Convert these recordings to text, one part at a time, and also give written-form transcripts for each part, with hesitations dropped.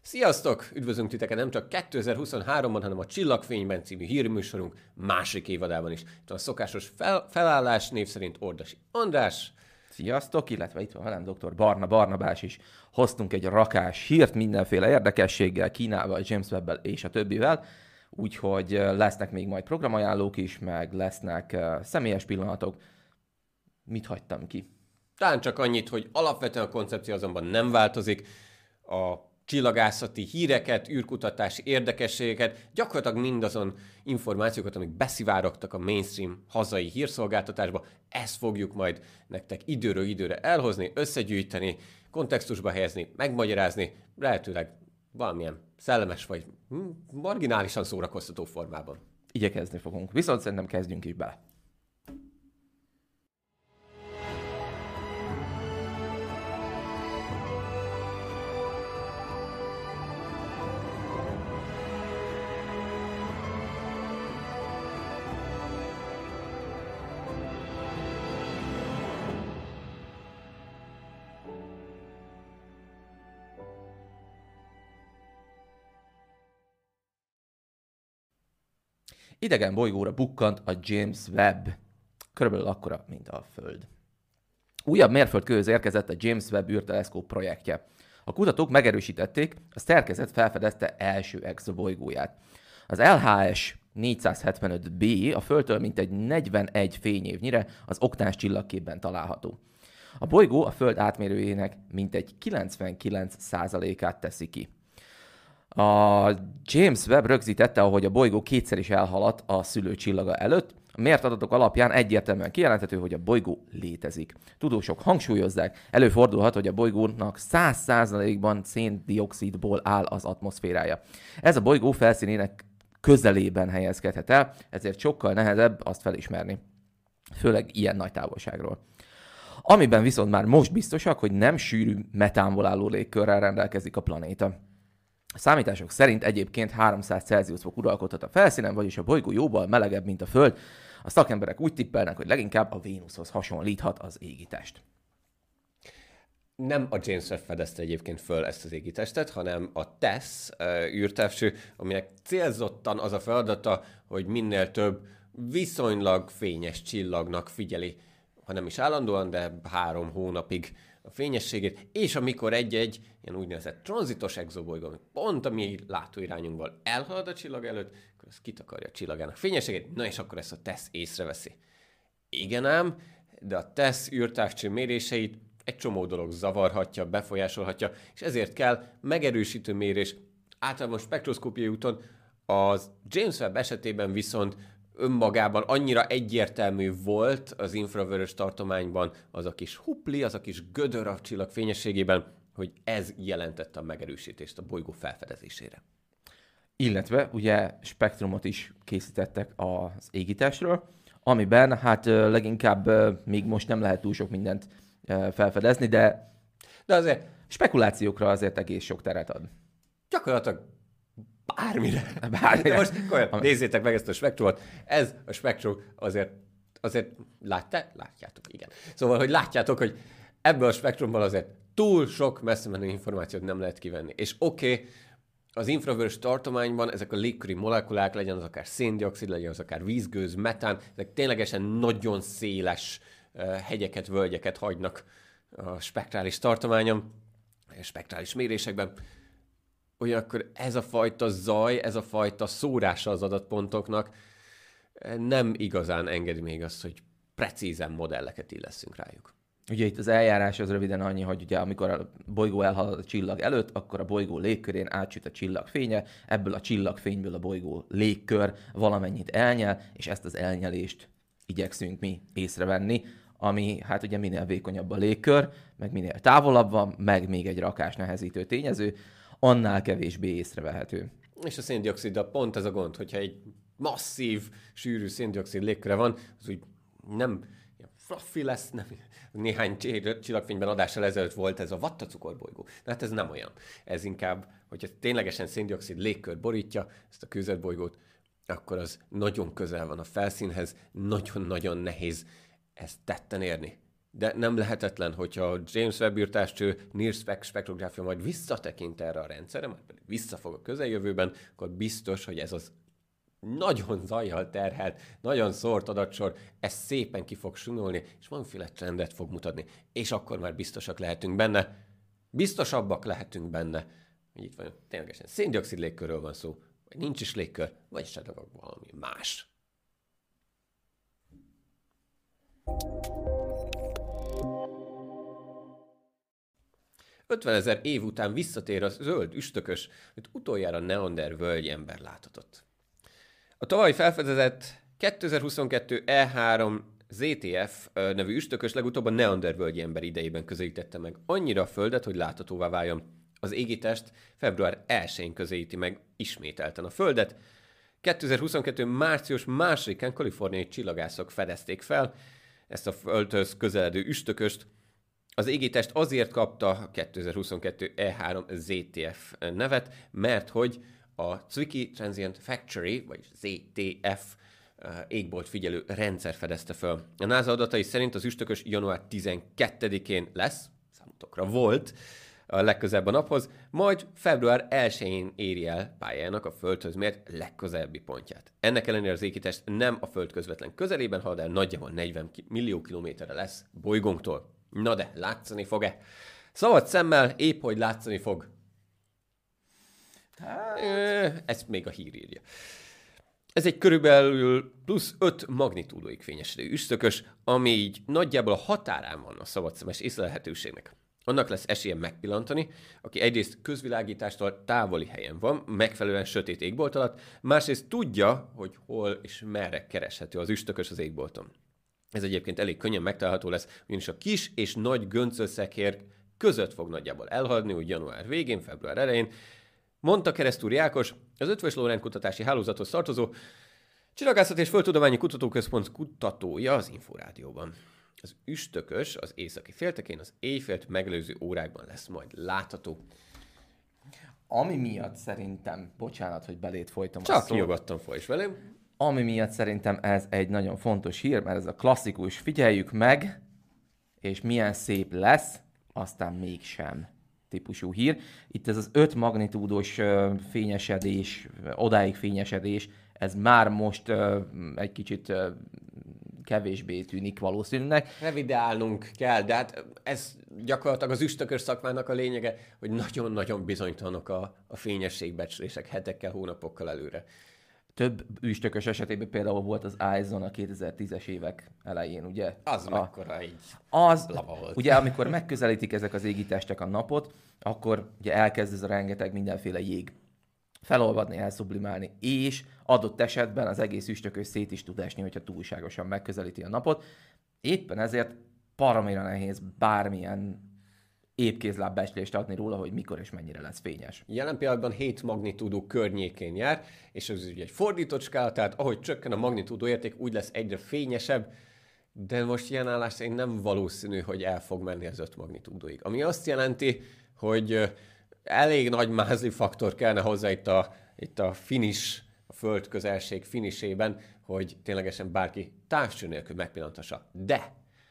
Sziasztok! Üdvözlünk titeket nem csak 2023-ban, hanem a Csillagfényben című hírműsorunk második évadában is. Itt a szokásos felállás név szerint Ordasi András. Sziasztok, illetve itt van velem dr. Barna Barnabás is. Hoztunk egy rakás hírt mindenféle érdekességgel, Kínával, James Webb-el és a többivel. Úgyhogy lesznek még majd programajánlók is, meg lesznek személyes pillanatok. Mit hagytam ki? Talán csak annyit, hogy alapvetően a koncepció azonban nem változik. A csillagászati híreket, űrkutatási érdekességeket, gyakorlatilag mindazon információkat, amik beszivárogtak a mainstream hazai hírszolgáltatásba, ezt fogjuk majd nektek időről időre elhozni, összegyűjteni, kontextusba helyezni, megmagyarázni, lehetőleg valamilyen szellemes vagy marginálisan szórakoztató formában. Igyekezni fogunk, viszont szerintem kezdjünk is bele. Idegen bolygóra bukkant a James Webb, körülbelül akkora, mint a Föld. Újabb mérföldkőhöz érkezett a James Webb űrteleszkóp projektje. A kutatók megerősítették, a szerkezet felfedezte első exobolygóját. Az LHS 475b a Földtől mintegy 41 fényévnyire az oktáns csillagképben található. A bolygó a Föld átmérőjének mintegy 99%-át teszi ki. A James Webb rögzítette, ahogy a bolygó kétszer is elhaladt a szülőcsillaga előtt. A mért adatok alapján egyértelműen kijelenthető, hogy a bolygó létezik. Tudósok hangsúlyozzák, előfordulhat, hogy a bolygónak 100%-ban széndioxidból áll az atmoszférája. Ez a bolygó felszínének közelében helyezkedhet el, ezért sokkal nehezebb azt felismerni. Főleg ilyen nagy távolságról. Amiben viszont már most biztosak, hogy nem sűrű metánból álló légkörrel rendelkezik a planéta. A számítások szerint egyébként 300 Celsius fok uralkodhat a felszínen, vagyis a bolygó jóval melegebb, mint a Föld. A szakemberek úgy tippelnek, hogy leginkább a Vénuszhoz hasonlíthat az égitest. Nem a James Webb fedezte egyébként föl ezt az égitestet, hanem a TESS űrtávcső, aminek célzottan az a feladata, hogy minél több viszonylag fényes csillagnak figyeli, ha nem is állandóan, de 3 hónapig a fényességét, és amikor egy-egy ilyen úgynevezett tranzitos exobolygó, ami pont a mi látóirányunkból elhalad a csillag előtt, akkor ez kitakarja a csillagának fényességét, na és akkor ezt a TESS észreveszi. Igen ám, de a TESS űrtávcső méréseit egy csomó dolog zavarhatja, befolyásolhatja, és ezért kell megerősítő mérés. Általában spektroszkópiai úton az James Webb esetében viszont önmagában annyira egyértelmű volt az infravörös tartományban az a kis hupli, az a kis gödör a csillag fényességében, hogy ez jelentette a megerősítést a bolygó felfedezésére. Illetve ugye spektrumot is készítettek az égitestről, amiben hát leginkább még most nem lehet túl sok mindent felfedezni, de azért spekulációkra azért egész sok teret ad. Gyakorlatilag bármire. De most nézzétek meg ezt a spektrumot. Ez a spektrum azért látjátok, igen. Szóval, hogy látjátok, hogy ebből a spektrumban azért túl sok messze menő információt nem lehet kivenni. És oké, az infravörös tartományban ezek a légköri molekulák, legyen az akár széndioxid, legyen az akár vízgőz, metán, ezek ténylegesen nagyon széles hegyeket, völgyeket hagynak a spektrális tartományon, a spektrális mérésekben. Ugyanakkor ez a fajta zaj, ez a fajta szórása az adatpontoknak nem igazán engedi még azt, hogy precízen modelleket illeszünk rájuk. Ugye itt az eljárás az röviden annyi, hogy ugye amikor a bolygó elhalad a csillag előtt, akkor a bolygó légkörén átsüt a csillag fénye, ebből a csillagfényből a bolygó légkör valamennyit elnyel, és ezt az elnyelést igyekszünk mi észrevenni, ami hát ugye minél vékonyabb a légkör, meg minél távolabb van, meg még egy rakás nehezítő tényező, annál kevésbé észrevehető. És a széndioxiddal pont ez a gond, hogyha egy masszív, sűrű széndioxid légköre van, az úgy nem fluffy lesz, nem. Néhány csillagfényben adással ezelőtt volt ez a vattacukorbolygó. De hát ez nem olyan. Ez inkább, hogyha ténylegesen széndioxid légkör borítja ezt a kőzetbolygót, akkor az nagyon közel van a felszínhez, nagyon-nagyon nehéz ezt tetten érni. de nem lehetetlen, hogyha a James Webb űrtávcső NIRS spektrográfia majd visszatekint erre a rendszerre, majd pedig visszafog a közeljövőben, akkor biztos, hogy ez az nagyon zajjal terhelt, nagyon szórt adatsor, ez szépen ki fog sunulni, és valamiféle trendet fog mutatni. És akkor már biztosak lehetünk benne, biztosabbak lehetünk benne, hogy itt van, ténylegesen széndioxid légkörről van szó, vagy nincs is légkör, vagy esetleg valami más. ...50 000 év után visszatér a zöld üstökös, amit utoljára Neander völgyi ember láthatott. A tavaly felfedezett 2022 E3 ZTF nevű üstökös legutóbb a Neander völgyi ember idejében közelítette meg annyira a Földet, hogy láthatóvá váljon. Az égitest február 1-én közelíti meg ismételten a Földet. 2022. március 2-án kaliforniai csillagászok fedezték fel ezt a Földhöz közeledő üstököst. Az égitest azért kapta a 2022 E3 ZTF nevet, mert hogy a Zwicky Transient Factory, vagy ZTF égbolt figyelő rendszer fedezte fel. A NASA adatai szerint az üstökös január 12-én lesz, számotokra volt, a legközelebb a naphoz, majd február 1-én éri el pályának a Földhöz mért legközelebbi pontját. Ennek ellenére az égitest nem a Föld közvetlen közelében halad el, nagyjából 40 millió kilométerre lesz bolygónktól. Na de, látszani fog-e? Szabad szemmel épp, hogy látszani fog. Ezt még a hír írja. Ez egy körülbelül plusz 5 magnitúdóig fényesedő üstökös, ami így nagyjából a határán van a szabadszemes észlelhetőségnek. Annak lesz esélye megpillantani, aki egyrészt közvilágítástól távoli helyen van, megfelelően sötét égbolt alatt, másrészt tudja, hogy hol és merre kereshető az üstökös az égbolton. Ez egyébként elég könnyen megtalálható lesz, ugyanis a kis és nagy göncölszekér között fog nagyjából elhaladni, úgy január végén, február elején, mondta Keresztúri Ákos, az Eötvös Loránd kutatási hálózathoz tartozó Csillagászat és Földtudományi Kutatóközpont kutatója az Inforádióban. Az üstökös az északi féltekén az éjfélt megelőző órákban lesz majd látható. Ami miatt szerintem, bocsánat, hogy belét folytam a Csak szót. nyugodtan folyts velem. Ami miatt szerintem ez egy nagyon fontos hír, mert ez a klasszikus, figyeljük meg, és milyen szép lesz, aztán mégsem típusú hír. Itt ez az 5 magnitúdos fényesedés, odáig fényesedés, ez már most egy kicsit kevésbé tűnik valószínűleg. Revidálnunk kell, de hát ez gyakorlatilag az üstökös szakmának a lényege, hogy nagyon-nagyon bizonytalanok a fényességbecslések hetekkel, hónapokkal előre. Több üstökös esetében például volt az ISON a 2010-es évek elején, ugye? Az mekkora így az, lava volt. ugye amikor megközelítik ezek az égitestek a napot, akkor ugye elkezd ez a rengeteg mindenféle jég felolvadni, elszublimálni, és adott esetben az egész üstökös szét is tud esni, hogyha túlságosan megközelíti a napot. Éppen ezért baromira nehéz bármilyen épkézláb becslést adni róla, hogy mikor és mennyire lesz fényes. Jelen pillanatban 7 magnitúdó környékén jár, és ez ugye egy fordított skála, tehát ahogy csökken a magnitúdó érték, úgy lesz egyre fényesebb, de most ilyen állás szerint nem valószínű, hogy el fog menni az 5 magnitúdóig. Ami azt jelenti, hogy elég nagy mázli faktor kellene hozzá itt a finish, a föld közelség finisében, hogy ténylegesen bárki távcső nélkül megpillanthassa. De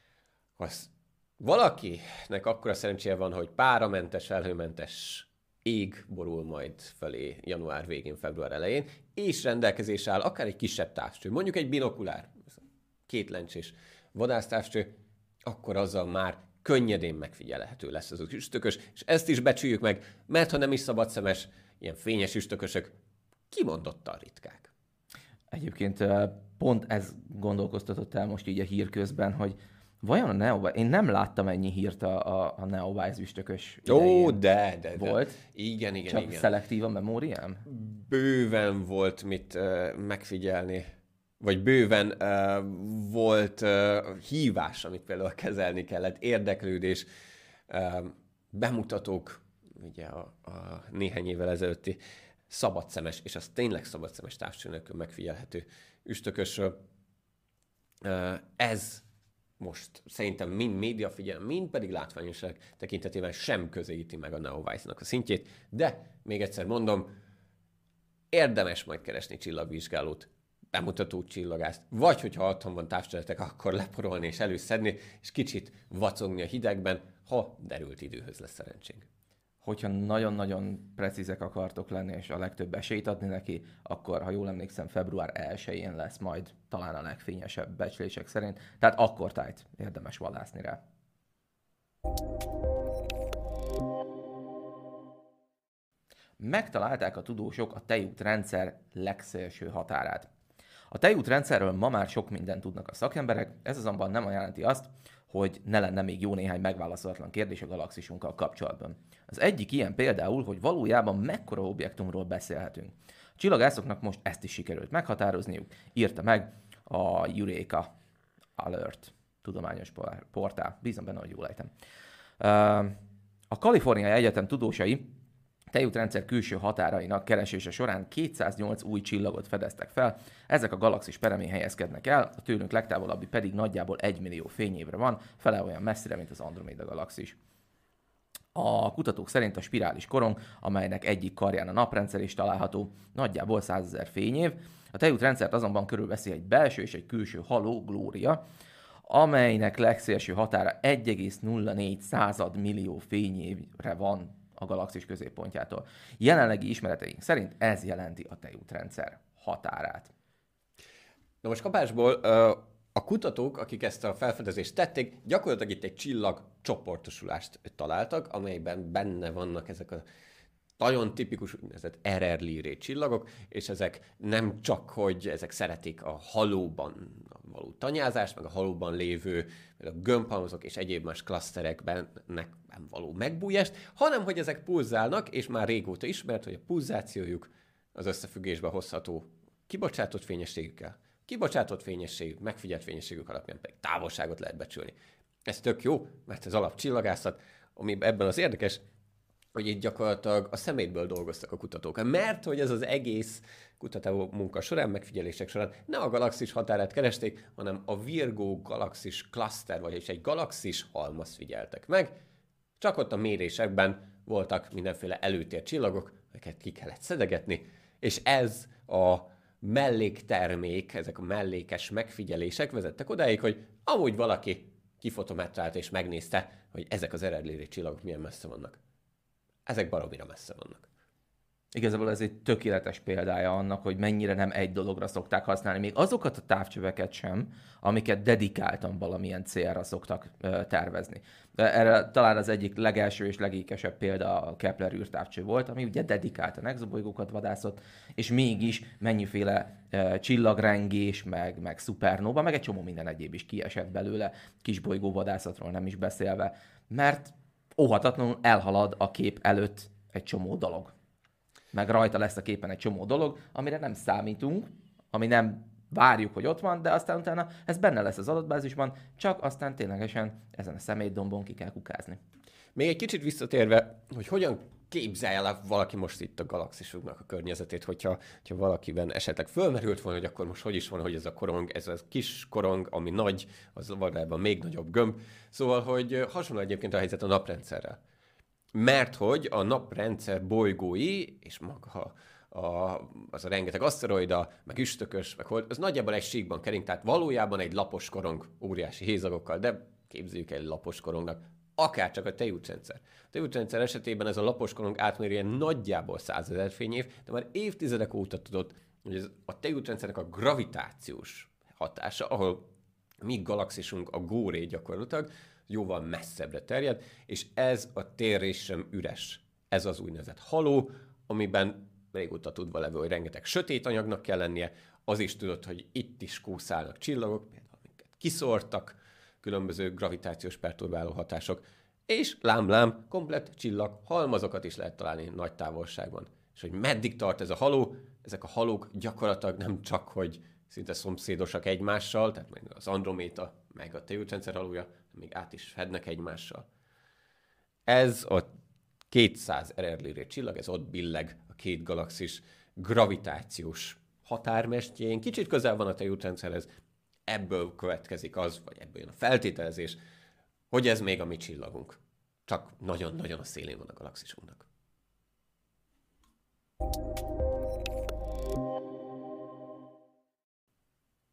az valakinek akkora szerencséje van, hogy páramentes, felhőmentes ég borul majd felé január végén, február elején, és rendelkezésre áll akár egy kisebb távcső, mondjuk egy binokulár, 2 lencsés vadásztávcső, akkor azzal már könnyedén megfigyelhető lesz az üstökös, és ezt is becsüljük meg, mert ha nem is szabadszemes, ilyen fényes üstökösök kimondottan ritkák. Egyébként pont ez gondolkoztatott el most így a hír közben, hogy vajon a Neowise, én nem láttam ennyi hírt a Neowise üstökös idején. Ó, de. Volt? Igen. Csak szelektív a memóriám? Bőven volt mit megfigyelni, vagy bőven volt hívás, amit például kezelni kellett, érdeklődés, bemutatók, ugye a néhány évvel ezelőtti szabadszemes, és az tényleg szabadszemes távcső nélkül megfigyelhető üstökösről. Ez most szerintem mind médiafigyelem, mind pedig látványosság tekintetében sem közelíti meg a Neowise-nak a szintjét, de még egyszer mondom, érdemes majd keresni csillagvizsgálót, bemutató csillagászt. Vagy, hogyha otthon van távcsövetek, akkor leporolni és előszedni, és kicsit vacogni a hidegben, ha derült időhöz lesz szerencsénk. Hogyha nagyon-nagyon precízek akartok lenni, és a legtöbb esélyt adni neki, akkor, ha jól emlékszem, február 1-én lesz majd talán a legfényesebb becslések szerint. Tehát akkor tájt érdemes vadászni rá. Megtalálták a tudósok a tejútrendszer legszélső határát. A tejútrendszerről ma már sok mindent tudnak a szakemberek, ez azonban nem jelenti azt, hogy ne lenne még jó néhány megválaszolatlan kérdés a galaxisunkkal kapcsolatban. Az egyik ilyen például, hogy valójában mekkora objektumról beszélhetünk. A csillagászoknak most ezt is sikerült meghatározniuk, írta meg a Eureka Alert tudományos portál. Bízom benne, hogy jól ejtem. A Kaliforniai Egyetem tudósai tejútrendszer külső határainak keresése során 208 új csillagot fedeztek fel, ezek a galaxis peremén helyezkednek el, a tőlünk legtávolabbi pedig nagyjából 1 millió fényévre van, fele olyan messzire, mint az Andromeda galaxis. A kutatók szerint a spirális korong, amelynek egyik karján a naprendszer is található, nagyjából 100 000 fényév, a tejútrendszert azonban körülveszi egy belső és egy külső haló, Glória, amelynek legszélső határa 1,04 millió fényévre van a galaxis középpontjától. Jelenlegi ismereteink szerint ez jelenti a tejútrendszer határát. Na most kapásból a kutatók, akik ezt a felfedezést tették, gyakorlatilag itt egy csillag csoportosulást találtak, amelyben benne vannak ezek a nagyon tipikus úgynevezett RR-Lyrae csillagok, és ezek nem csak, hogy ezek szeretik a halóban való tanyázást, meg a halóban lévő a gömbhalmazok és egyéb más klaszterekben való megbújást, hanem hogy ezek pulzálnak, és már régóta ismert, hogy a pulzációjuk az összefüggésbe hozható kibocsátott fényességükkel. Kibocsátott fényességük, megfigyelt fényességük alapján pedig távolságot lehet becsülni. Ez tök jó, mert ez alapcsillagászat, ami ebben az érdekes, hogy itt gyakorlatilag a szemétből dolgoztak a kutatók. Mert hogy ez az egész kutató munka során, megfigyelések során nem a galaxis határát keresték, hanem a Virgo galaxis cluster, vagyis egy galaxis halmaz figyeltek meg. Csak ott a mérésekben voltak mindenféle előtér csillagok, amiket ki kellett szedegetni, és ez a melléktermék, ezek a mellékes megfigyelések vezettek odáig, hogy amúgy valaki kifotometrált és megnézte, hogy ezek az RR-Lyrae csillagok milyen messze vannak. Ezek baromira messze vannak. Igazából ez egy tökéletes példája annak, hogy mennyire nem egy dologra szokták használni. Még azokat a távcsöveket sem, amiket dedikáltan valamilyen célra szoktak tervezni. Erre talán az egyik legelső és legékesebb példa a Kepler űrtávcső volt, ami ugye dedikáltan exobolygókat vadászott, és mégis mennyiféle csillagrengés, meg szupernóva, meg egy csomó minden egyéb is kiesett belőle, kisbolygó vadászatról nem is beszélve, mert óhatatlanul elhalad a kép előtt egy csomó dolog. Meg rajta lesz a képen egy csomó dolog, amire nem számítunk, ami nem várjuk, hogy ott van, de aztán utána ez benne lesz az adatbázisban, csak aztán ténylegesen ezen a szemétdombon ki kell kukázni. Még egy kicsit visszatérve, hogy hogyan képzelje el valaki most itt a galaxisunknak a környezetét, hogyha valakiben esetleg fölmerült volna, hogy akkor most hogy is van, hogy ez a korong, ez a kis korong, ami nagy, az valójában még nagyobb gömb. Szóval, hogy hasonló egyébként a helyzet a naprendszerrel. Mert hogy a naprendszer bolygói, és maga az a rengeteg aszteroida, meg üstökös, meg hold, az nagyjából egy síkban kering, tehát valójában egy lapos korong óriási hézagokkal, de képzeljük el egy lapos korongnak, akárcsak a tejútrendszer. A tejútrendszer esetében ez a lapos korong átmérően nagyjából 100 000 fényév, de már évtizedek óta tudott, hogy ez a tejútrendszernek a gravitációs hatása, ahol mi galaxisunk, a góré gyakorlatilag, jóval messzebbre terjed, és ez a térrés sem üres. Ez az úgynevezett haló, amiben régóta tudva levő, hogy rengeteg sötét anyagnak kell lennie, az is tudod, hogy itt is kúszálnak csillagok, például amiket kiszórtak, különböző gravitációs perturbáló hatások, és lám-lám, komplett csillag halmazokat is lehet találni nagy távolságban. És hogy meddig tart ez a haló, ezek a halók gyakorlatilag nem csak, hogy szinte szomszédosak egymással, tehát még az Androméda, meg a tejútrendszer halója, még át is fednek egymással. Ez a 200 RR-Lyrae csillag, ez ott billeg a két galaxis gravitációs határmestjén. Kicsit közel van a tejútrendszerhez, ebből következik az, vagy ebből jön a feltételezés, hogy ez még a mi csillagunk. Csak nagyon-nagyon a szélén van a galaxisunknak.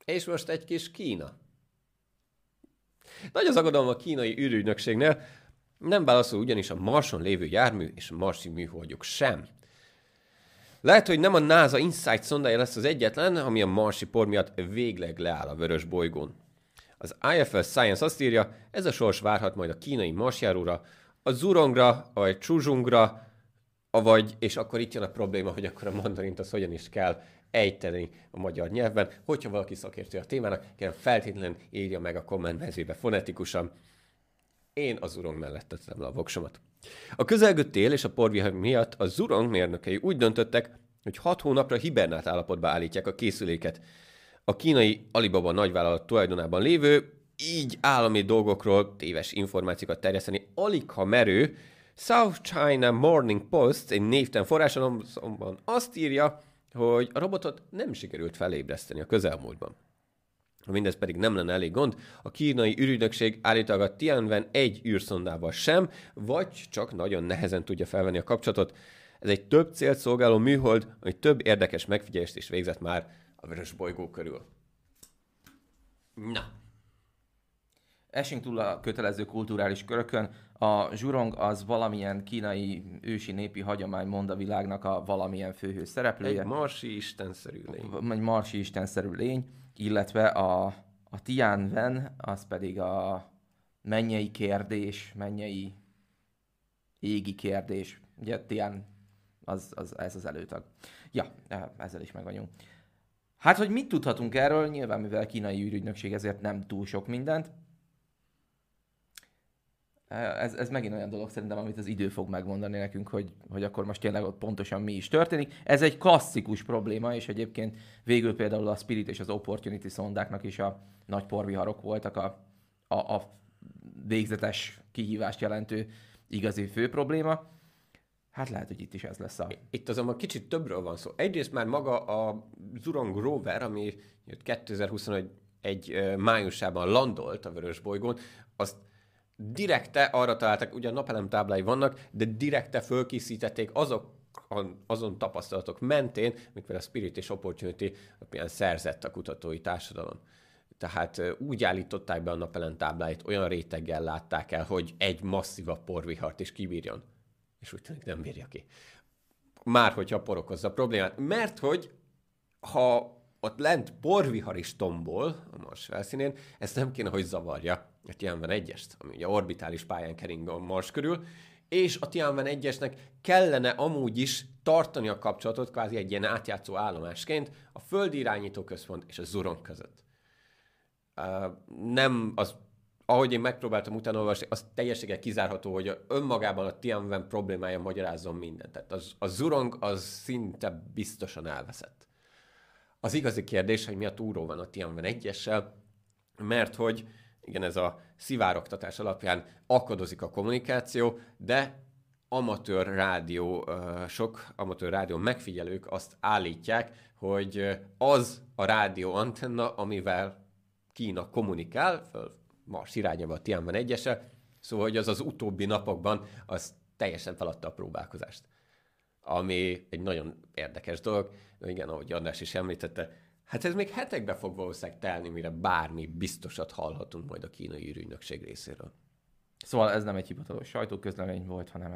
És most egy kis Kína. Nagy az aggodalom a kínai űrügynökségnél, nem válaszol ugyanis a Marson lévő jármű és a marsi műholdjuk sem. Lehet, hogy nem a NASA InSight szondája lesz az egyetlen, ami a marsi por miatt végleg leáll a vörös bolygón. Az IFL Science azt írja, ez a sors várhat majd a kínai marsjáróra, a Zhurongra, vagy Chuzhungra, és akkor itt jön a probléma, hogy akkor a mandarint az hogyan is kell ejteni a magyar nyelvben. Hogyha valaki szakértő a témának, kérem feltétlenül írja meg a kommentmezőbe fonetikusan. Én a Zhurong mellett tettem le a voksomat. A közelgő tél és a porvihar miatt a Zhurong mérnökei úgy döntöttek, hogy 6 hónapra hibernált állapotba állítják a készüléket. A kínai Alibaba nagyvállalat tulajdonában lévő, így állami dolgokról téves információkat terjeszteni aligha merő South China Morning Post egy névtelen forráson azonban azt írja, hogy a robotot nem sikerült felébreszteni a közelmúltban. Mindez pedig nem lenne elég gond, a kínai űrügynökség állítólag a Tianwen 1 űrszondával sem, vagy csak nagyon nehezen tudja felvenni a kapcsolatot. Ez egy több célt szolgáló műhold, ami több érdekes megfigyelést is végzett már a vörös bolygó körül. Na. Esünk túl a kötelező kulturális körökön. A Zhurong az valamilyen kínai ősi népi hagyomány mond a világnak a valamilyen főhős szereplője. Egy marsi istenszerű lény. Egy marsi istenszerű lény, illetve a Tianwen, az pedig a mennyei kérdés, mennyei égi kérdés. Ugye Tian, ez az előtag. Ja, ezzel is meg vagyunk. Hát, hogy mit tudhatunk erről? Nyilván, mivel a kínai űrügynökség ezért nem túl sok mindent. Ez megint olyan dolog szerintem, amit az idő fog megmondani nekünk, hogy akkor most tényleg ott pontosan mi is történik. Ez egy klasszikus probléma, és egyébként végül például a Spirit és az Opportunity szondáknak is a nagy porviharok voltak a végzetes kihívást jelentő igazi fő probléma. Hát lehet, hogy itt is ez lesz Itt azonban kicsit többről van szó. Egyrészt már maga a Zhurong rover, ami 2021 májusában landolt a vörös bolygón, azt direkte arra találtak, ugye a napelemtáblái vannak, de direkte fölkészítették azon tapasztalatok mentén, mint például a Spirit és Opportunity alapján szerzett a kutatói társadalom. Tehát úgy állították be a napelemtábláit, olyan réteggel látták el, hogy egy masszívabb porvihart is kibírjon. És úgy tűnik nem bírja ki. Már hogyha porokozza a problémát. Mert hogy ha ott lent porvihar is tombol a Mars felszínén, ezt nem kéne, hogy zavarja a Tianwen 1-est, ami ugye orbitális pályán kering a Mars körül, és a Tianwen 1-esnek kellene amúgy is tartani a kapcsolatot, kvázi egy ilyen átjátszó állomásként a földi irányítóközpont és a Zhurong között. Ahogy én megpróbáltam utána olvasni, az teljességgel kizárható, hogy önmagában a Tianwen problémája magyarázzon mindent. Tehát a Zhurong az szinte biztosan elveszett. Az igazi kérdés, hogy mi a túró van a Tianwen 1-essel, mert hogy igen, ez a szivárogtatás alapján akadozik a kommunikáció, de amatőr rádió megfigyelők azt állítják, hogy az a rádió antenna, amivel Kína kommunikál, föl Mars irányába a Tianwen 1-essel, szóval hogy az utóbbi napokban az teljesen feladta a próbálkozást. Ami egy nagyon érdekes dolog, igen, ahogy András is említette, hát ez még hetekbe fog valószínűleg telni, mire bármi biztosat hallhatunk majd a kínai űrügynökség részéről. Szóval ez nem egy hivatalos sajtóközlemény volt, hanem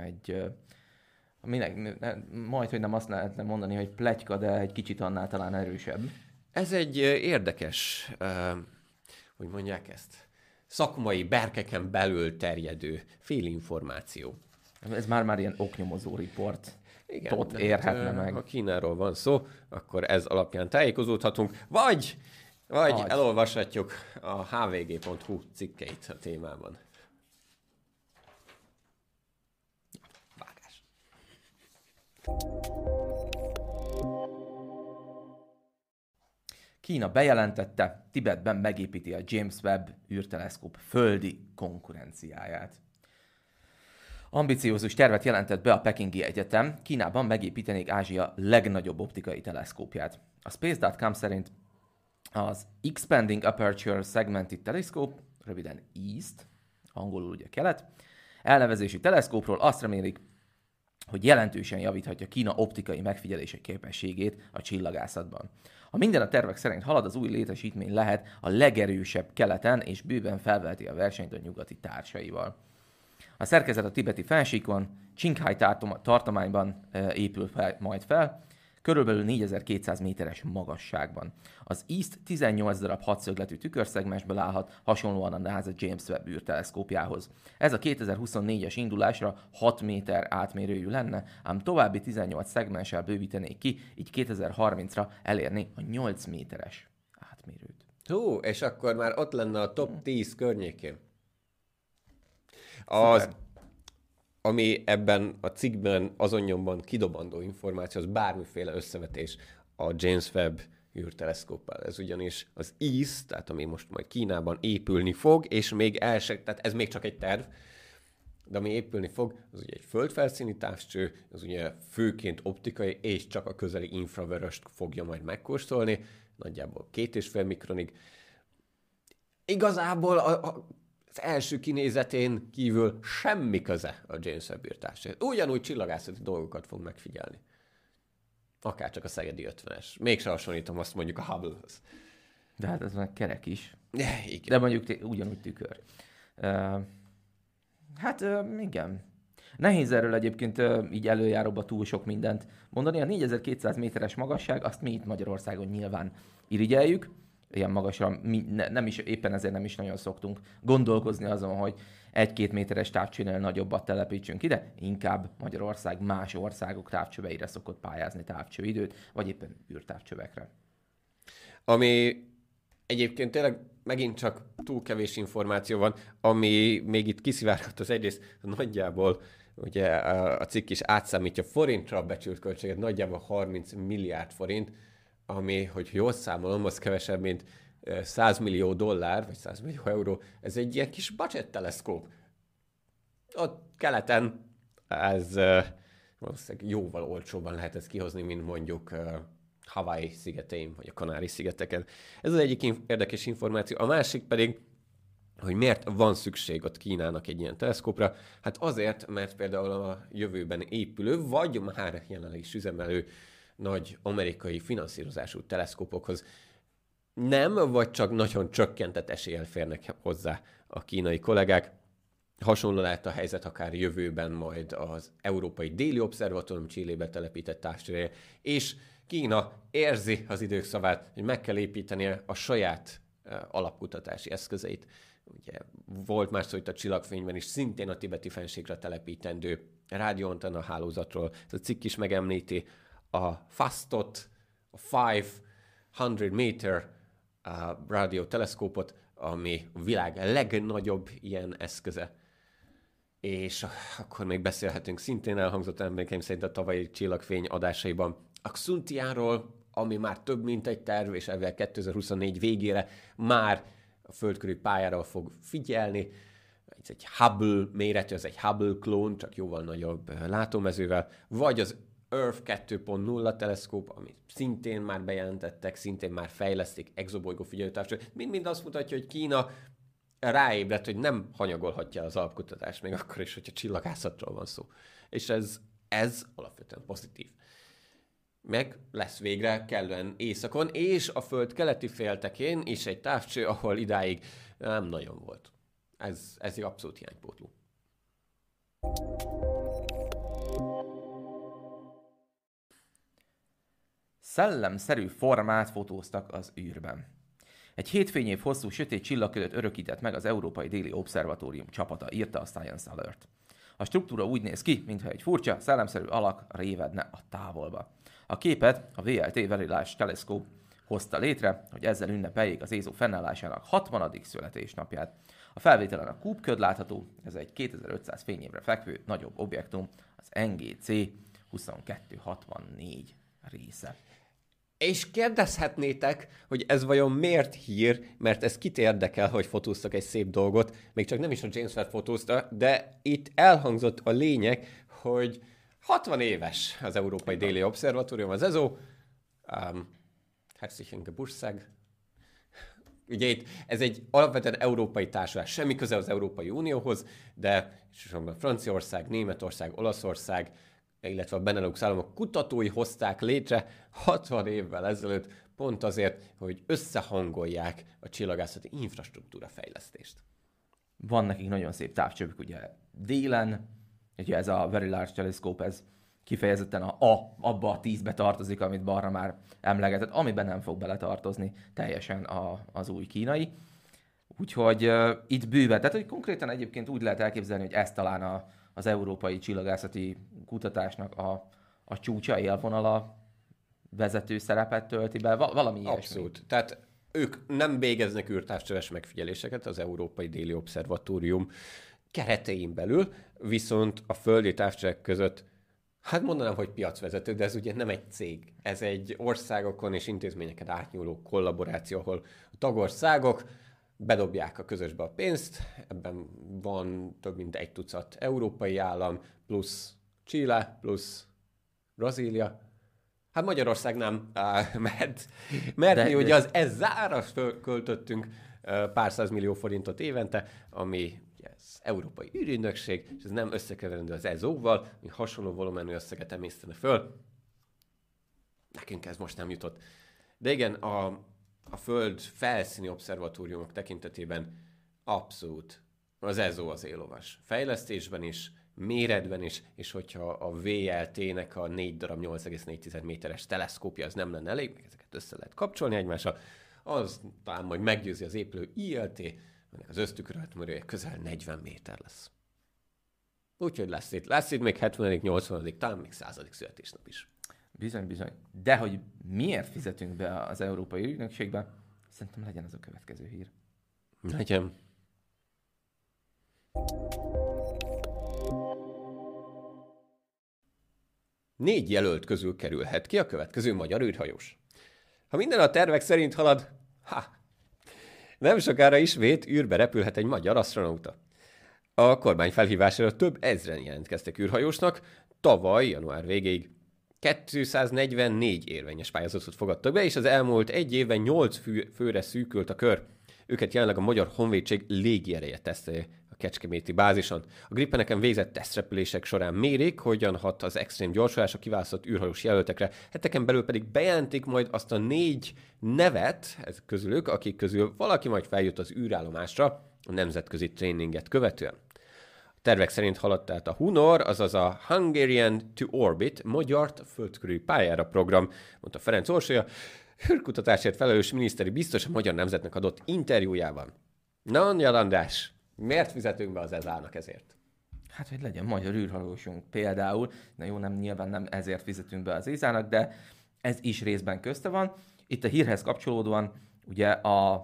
majd, hogy nem azt lehetne mondani, hogy pletyka, de egy kicsit annál talán erősebb. Ez egy érdekes, hogy mondják ezt, szakmai berkeken belül terjedő félinformáció. Ez már ilyen oknyomozó riport. Igen, ott érhetne meg. Ha Kínáról van szó, akkor ez alapján tájékozódhatunk, vagy elolvashatjuk a hvg.hu cikkeit a témában. Vágás. Kína bejelentette, Tibetben megépíti a James Webb űrteleszkóp földi konkurenciáját. Ambiciózus tervet jelentett be a Pekingi Egyetem, Kínában megépítenék Ázsia legnagyobb optikai teleszkópját. A Space.com szerint az Expanding Aperture Segmented Telescope, röviden EAST, angolul ugye kelet, elnevezésű teleszkópról azt remélik, hogy jelentősen javíthatja Kína optikai megfigyelési képességét a csillagászatban. Ha minden a tervek szerint halad, az új létesítmény lehet a legerősebb keleten, és bőven felveheti a versenyt a nyugati társaival. A szerkezet a tibeti fennsíkon, Qinghai tartományban épül majd fel, körülbelül 4200 méteres magasságban. Az EAST 18 darab hatszögletű tükörszegmensből állhat, hasonlóan a NASA James Webb űrteleszkópjához. Ez a 2024-es indulásra 6 méter átmérőjű lenne, ám további 18 szegmenssel bővítenék ki, így 2030-ra elérni a 8 méteres átmérőt. Hú, és akkor már ott lenne a top 10 környékén. Ami ebben a cikkben, azon nyomban kidobandó információ, az bármiféle összevetés a James Webb űrteleszkóppal. Ez ugyanis az EAST, tehát ami most majd Kínában épülni fog, és még tehát ez még csak egy terv, de ami épülni fog, az ugye egy földfelszíni távcső, az ugye főként optikai, és csak a közeli infravöröst fogja majd megkóstolni, nagyjából 2,5 mikronig. Igazából az első kinézetén kívül semmi köze a James Webb űrtávcsőhöz. Ugyanúgy csillagászati dolgokat fog megfigyelni. Akárcsak a Szegedi 50-es. Mégse hasonlítom azt mondjuk a Hubble-hoz. De hát ez meg kerek is. Igen. De mondjuk ugyanúgy tükör. Igen. Nehéz erről egyébként így előjáróba túl sok mindent mondani. A 4200 méteres magasság, azt mi itt Magyarországon nyilván irigyeljük. Ilyen magasra nem is, éppen ezért nem is nagyon szoktunk gondolkozni azon, hogy 1-2 méteres távcsőnél nagyobbat telepítsünk ide, inkább Magyarország más országok távcsöveire szokott pályázni távcsőidőt, vagy éppen űrtávcsövekre. Ami egyébként tényleg megint csak túl kevés információ van, ami még itt kiszivárgott, az egyrészt nagyjából, ugye a cikk is átszámítja forintra becsült költséget, nagyjából 30 milliárd forint, ami, hogy jól számolom, az kevesebb, mint $100 millió, vagy 100 millió euró. Ez egy ilyen kis budget teleszkóp. Ott keleten ez valószínűleg jóval olcsóban lehet ezt kihozni, mint mondjuk Hawaii szigetein, vagy a Kanári-szigeteken. Ez az egyik érdekes információ. A másik pedig, hogy miért van szükség ott Kínának egy ilyen teleszkópra. Hát azért, mert például a jövőben épülő, vagy már jelenleg is üzemelő nagy amerikai finanszírozású teleszkópokhoz nem, vagy csak nagyon csökkentett eséllyel férnek hozzá a kínai kollégák. Hasonló lehet a helyzet akár jövőben majd az Európai Déli Obszervatórium Chilébe telepített távcsőre, és Kína érzi az idők szavát, hogy meg kell építenie a saját alapkutatási eszközeit. Ugye volt már szó itt a csillagfényben is, szintén a tibeti fennsíkra telepítendő rádióantenna hálózatról. Ez a cikk is megemlíti a FAST-ot, a 500 Meter rádióteleszkópot, ami a világ legnagyobb ilyen eszköze. És akkor még beszélhetünk, szintén elhangzott emlékeim szerint a tavalyi csillagfény adásaiban a Xuntiáról, ami már több mint egy terv, és ezzel 2024 végére már a földkörüli pályára fog figyelni. Ez egy Hubble méretű, ez egy Hubble klón, csak jóval nagyobb látómezővel, vagy az Earth 2.0 teleszkóp, amit szintén már bejelentettek, szintén már fejlesztik, exobolygó figyelőtávcső. Mind azt mutatja, hogy Kína ráébredt, hogy nem hanyagolhatja az alapkutatást, még akkor is, hogyha csillagászatról van szó. És ez alapvetően pozitív. Meg lesz végre kellően északon, és a Föld keleti féltekén is egy távcső, ahol idáig nem nagyon volt. Ez egy abszolút hiánypótló. Szellemszerű formát fotóztak az űrben. Egy hétfényév hosszú sötét csillagködöt örökített meg az Európai Déli Obszervatórium csapata, írta a Science Alert. A struktúra úgy néz ki, mintha egy furcsa, szellemszerű alak révedne a távolba. A képet a VLT Very Large Telescope hozta létre, hogy ezzel ünnepeljék az ESO fennállásának 60. születésnapját. A felvételen a kúpköd látható, ez egy 2500 fényévre fekvő nagyobb objektum, az NGC 2264 része. És kérdezhetnétek, hogy ez vajon miért hír, mert ez kit érdekel, hogy fotóztak egy szép dolgot, még csak nem is a James Webb fotózta, de itt elhangzott a lényeg, hogy 60 éves az Európai Déli Obszervatórium, az ESO, Herzlichen Geburtstag. Ugye itt ez egy alapvetően európai társulás, semmi köze az Európai Unióhoz, de elsősorban Franciaország, Németország, Olaszország illetve a Benelux államok kutatói hozták létre 60 évvel ezelőtt, pont azért, hogy összehangolják a csillagászati infrastruktúra fejlesztést. Van nekik nagyon szép távcsövük, ugye délen, ugye ez a Very Large Telescope, ez kifejezetten abba a 10-be tartozik, amit Barna már emlegetett, amiben nem fog beletartozni teljesen az új kínai. Úgyhogy itt bőven, tehát hogy konkrétan egyébként úgy lehet elképzelni, hogy ez talán az európai csillagászati kutatásnak a csúcsa, élvonala, vezető szerepet tölti be, valami ilyesmi. Abszolút. Tehát ők nem végeznek űrtávcsöves megfigyeléseket az Európai Déli Obszervatórium keretein belül, viszont a földi távcsövek között, hát mondanám, hogy piacvezető, de ez ugye nem egy cég. Ez egy országokon és intézményeken átnyúló kollaboráció, ahol a tagországok bedobják a közösbe a pénzt, ebben van több mint 1 tucat európai állam, plusz Chile, plusz Brazília. Hát Magyarország nem, mert mi ugye az ezzára költöttünk pár 100 millió forintot évente, ami ugye ez Európai űrügynökség, és ez nem összekeverendő az ESO-val, ami hasonló volumenű összeget emésztene föl. Nekünk ez most nem jutott. De igen, a Föld felszíni obszervatóriumok tekintetében abszolút az ESO az élovas. Fejlesztésben is, méretben is, és hogyha a VLT-nek a 4 darab 8,4 méteres teleszkópja az nem lenne elég, meg ezeket össze lehet kapcsolni egymással, az talán majd meggyőzi az épülő ILT, aminek az össztükörhetmérője közel 40 méter lesz. Úgyhogy lesz itt még 70., 80., talán még 100. születésnap is. Bizony, bizony. De hogy miért fizetünk be az Európai Ügynökségbe, szerintem legyen ez a következő hír. Legyen. Négy jelölt közül kerülhet ki a következő magyar űrhajós. Ha minden a tervek szerint halad, nem sokára ismét űrbe repülhet egy magyar asztronauta. A kormány felhívására több ezren jelentkeztek űrhajósnak, tavaly január végéig 244 érvényes pályázatot fogadtak be, és az elmúlt egy évben 8 főre szűkült a kör. Őket jelenleg a Magyar Honvédség légiereje tesztelje a kecskeméti bázison. A Gripeneken végzett tesztrepülések során mérik, hogyan hat az extrém gyorsulás a kiválasztott űrhajós jelöltekre. Heteken belül pedig bejelentik majd azt a 4 nevet, ez közülük, akik közül valaki majd feljut az űrállomásra a nemzetközi tréninget követően. Tervek szerint haladt tehát a Hunor, azaz a Hungarian to Orbit, magyar földkörüli pályára program, mondta Ferenc Orsolya, űrkutatásért felelős miniszteri biztos a magyar nemzetnek adott interjújában. Na, Angyal András, miért fizetünk be az ESA-nak ezért? Hát, hogy legyen magyar űrhajósunk például. Na jó, nyilván nem ezért fizetünk be az ESA-nak, de ez is részben közte van. Itt a hírhez kapcsolódóan ugye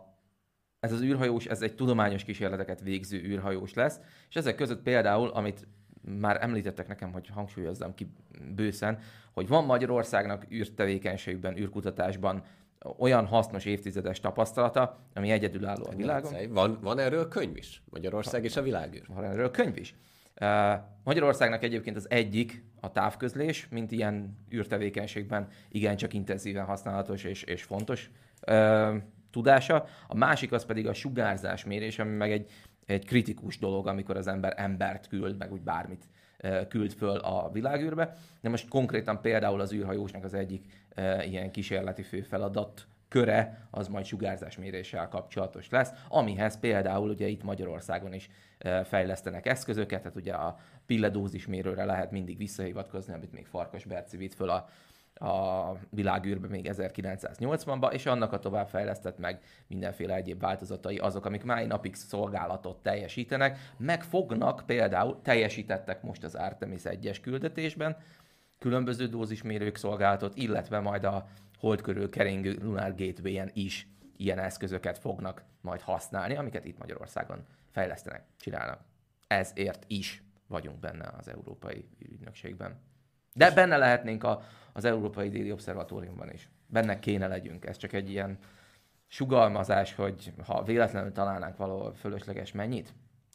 ez az űrhajós, ez egy tudományos kísérleteket végző űrhajós lesz, és ezek között például, amit már említettek nekem, hogy hangsúlyozzam ki bőszen, hogy van Magyarországnak űrtevékenységben, űrkutatásban olyan hasznos évtizedes tapasztalata, ami egyedülálló a világon. Van erről könyv is? Magyarország és a világűr. Van erről könyv is. Magyarországnak egyébként az egyik a távközlés, mint ilyen űrtevékenységben igencsak intenzíven használatos és fontos tudása. A másik az pedig a sugárzásmérés, ami meg egy kritikus dolog, amikor az ember embert küld, meg úgy bármit küld föl a világűrbe. De most konkrétan például az űrhajósnak az egyik ilyen kísérleti főfeladat köre, az majd sugárzásméréssel kapcsolatos lesz, amihez például ugye itt Magyarországon is fejlesztenek eszközöket, tehát ugye a pilledózismérőre lehet mindig visszahivatkozni, amit még Farkas Berci vitt föl a világűrbe még 1980-ban, és annak a továbbfejlesztett meg mindenféle egyéb változatai azok, amik mai napig szolgálatot teljesítenek, meg fognak például, teljesítettek most az Artemis 1-es küldetésben, különböző dózismérők szolgálatot, illetve majd a hold körül keringő Lunar Gateway-en is ilyen eszközöket fognak majd használni, amiket itt Magyarországon fejlesztenek, csinálnak. Ezért is vagyunk benne az Európai Ügynökségben. De benne lehetnénk az Európai Déli Obszervatóriumban is. Benne kéne legyünk. Ez csak egy ilyen sugalmazás, hogy ha véletlenül találnánk valahol fölösleges mennyit,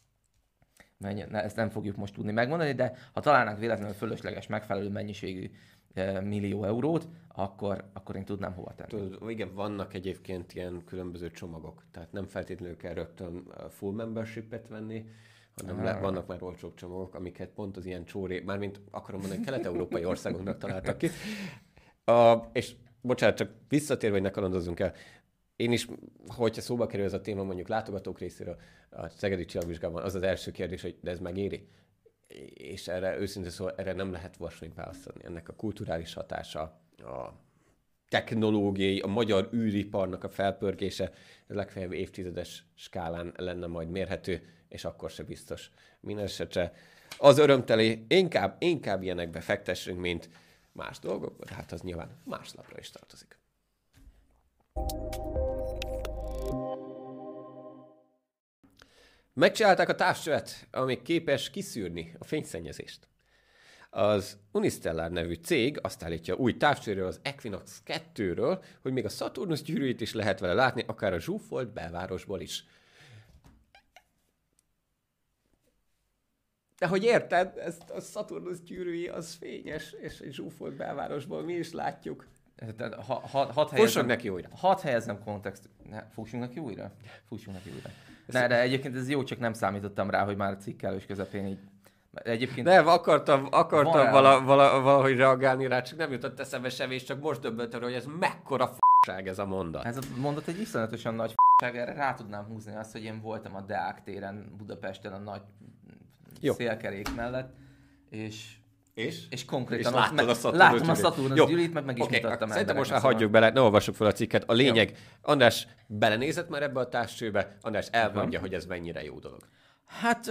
ezt nem fogjuk most tudni megmondani, de ha találnánk véletlenül fölösleges megfelelő mennyiségű millió eurót, akkor én tudnám hova tenni. Tudod, igen, vannak egyébként ilyen különböző csomagok, tehát nem feltétlenül kell rögtön full membership-et venni, hanem vannak már olcsóbb csomagok, amiket pont az ilyen csóré, mármint akarom mondani, kelet-európai országoknak találtak ki. És bocsánat, csak visszatérve, hogy ne kalandozzunk el, én is, hogyha szóba kerül ez a téma mondjuk látogatók részéről, a Szegedi Csillagvizsgában, az az első kérdés, hogy de ez megéri? És erre őszintén szóval erre nem lehet varsonyig választ adni. Ennek a kulturális hatása, a technológiai, a magyar űriparnak a felpörgése, ez legfeljebb évtizedes skálán lenne majd mérhető, és akkor se biztos. Mindenesetre az örömteli, inkább ilyenekbe fektessünk, mint más dolgok, hát az nyilván más lapra is tartozik. Megcsinálták a távcsövet, ami képes kiszűrni a fényszennyezést. Az Unistellar nevű cég azt állítja új távcsőről, az Equinox 2-ről, hogy még a Saturnus gyűrűjét is lehet vele látni, akár a zsúfolt belvárosból is. De hogy érted, ezt a Saturnus gyűrűi az fényes, és egy zsúfolt belvárosból mi is látjuk. Fussunk neki újra. Hadd helyezzem kontextus. Fussunk neki újra? Fussunk neki újra. De egyébként ez jó, csak nem számítottam rá, hogy már a cikkelős közepén így. Egyébként... Nem, akartam valahogy reagálni rá, csak nem jutott eszembe sem, és csak most döbböltem, hogy ez mekkora f***ság ez a mondat. Ez a mondat egy iszonyatosan nagy f***ság, erre rá tudnám húzni azt, hogy én voltam a Deák téren Budapesten a nagy szélkerék mellett, és konkrétan láttam a Saturnus gyűrűt, meg is mutattam. Szerintem most már hagyjuk bele, ne olvassuk fel a cikket. A lényeg, jó. András belenézett már ebbe a távcsőbe, András elmondja, hogy ez mennyire jó dolog. Hát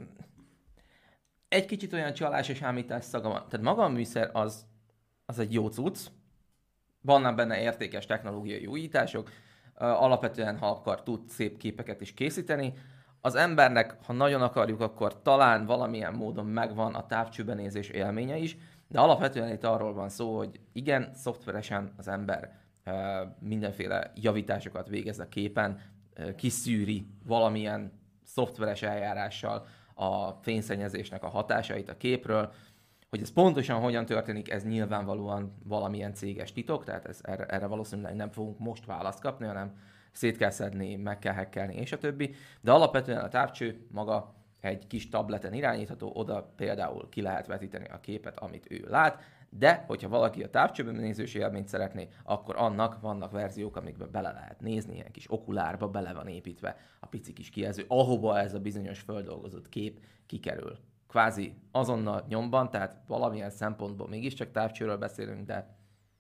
egy kicsit olyan csalás és ámítás szaga van. Tehát maga a műszer az egy jó cucc, vannak benne értékes technológiai újítások, alapvetően ha akar, tud szép képeket is készíteni. Az embernek, ha nagyon akarjuk, akkor talán valamilyen módon megvan a távcsőben nézés élménye is, de alapvetően itt arról van szó, hogy igen, szoftveresen az ember mindenféle javításokat végez a képen, kiszűri valamilyen szoftveres eljárással a fényszennyezésnek a hatásait a képről. Hogy ez pontosan hogyan történik, ez nyilvánvalóan valamilyen céges titok, tehát erre valószínűleg nem fogunk most választ kapni, hanem szét kell szedni, meg kell hackelni, és a többi. De alapvetően a távcső maga egy kis tableten irányítható, oda például ki lehet vetíteni a képet, amit ő lát, de hogyha valaki a távcsőben nézős élményt szeretné, akkor annak vannak verziók, amikbe bele lehet nézni, ilyen kis okulárba bele van építve a pici kis kijelző, ahova ez a bizonyos földolgozott kép kikerül. Kvázi azonnal nyomban, tehát valamilyen szempontból mégiscsak távcsőről beszélünk, de